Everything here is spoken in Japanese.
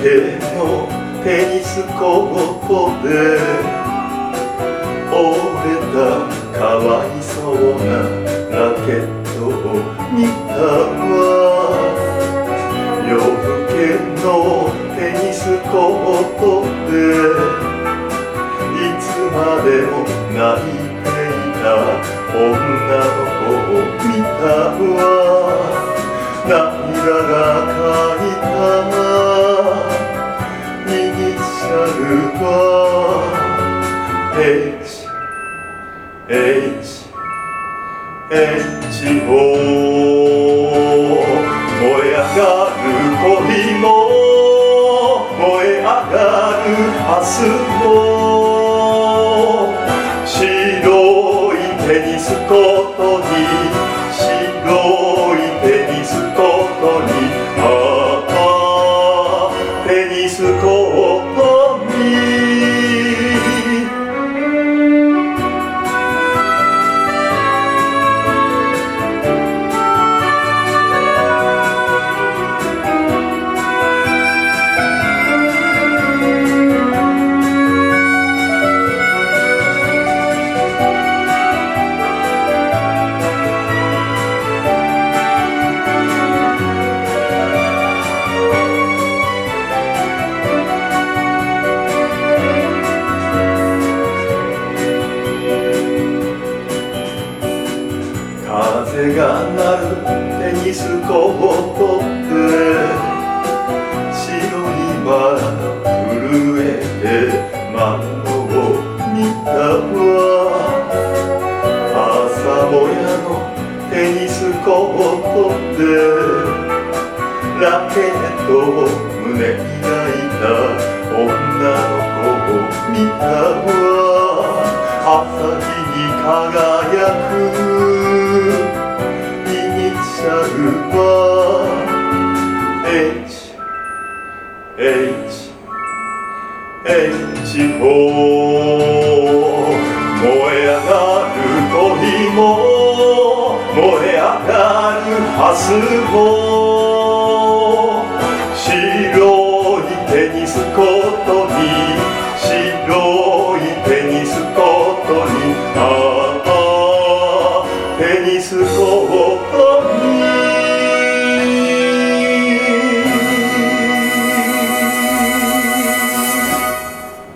けのテニスコートで折れたかわいそうなラケットを見たわ。夜更けのテニスコートでいつまでも泣いていた女の子を見たわ。涙がかいたイニシャルは HHH を燃え上がる恋も燃え上がる明日も白いテニスコートに白いテニスコートにテニスコートに風が鳴るテニスコートで白いバラが震えてマンゴを見たわ。朝もやのテニスコートでラケットを胸に抱いた女の子を見たわ。朝日に輝くHHH を燃え上がる恋も燃え上がる明日も白いテニスコートに白い